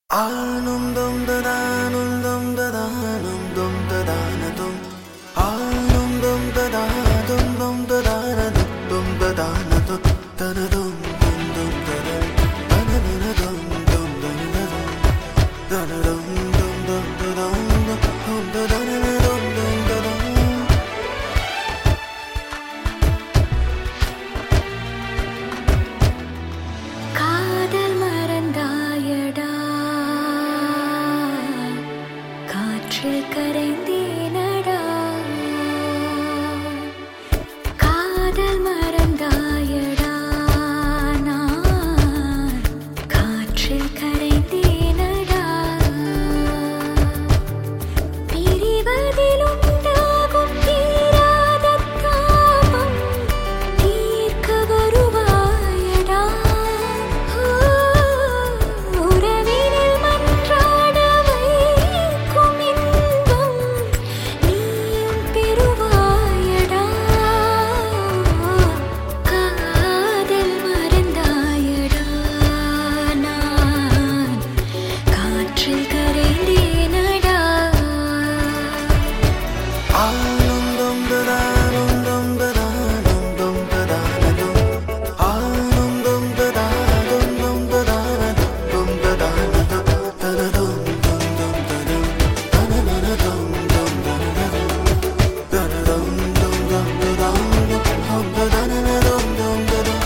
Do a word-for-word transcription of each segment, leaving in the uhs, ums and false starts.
Anum dum da danum dum da danum dum da danum Anum dum da danum dum da danum dum da danum Danadum dum dum danum Danadum dum dum danum Danadum dum dum danum Dum da danadum dum danum காதல் மறந்தாயடா காற்றில் கரைந்தேனடா காதல் மறந்தாயடா நான் காற்றில் கரைந்தேனடா பிரிவதில் உண்டாகும் தீராத தாபம் தீர்க்க வருவாயடா உறவினில் மன்றாட வைக்கும் இன்பம் நீயும் பெறுவாயடா காதல் மறந்தாயடா நான் காற்றில் கரைந்தேனடா Anum dum da danum dum da danum dum da danum Anum dum da danum dum da danum dum da danum Danadum dum dum danum Danadum dum danadum Danadum dum dum danum Dum da danadum dum danum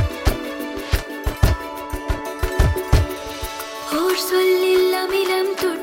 ஓர் சொல்லில் அமிலம்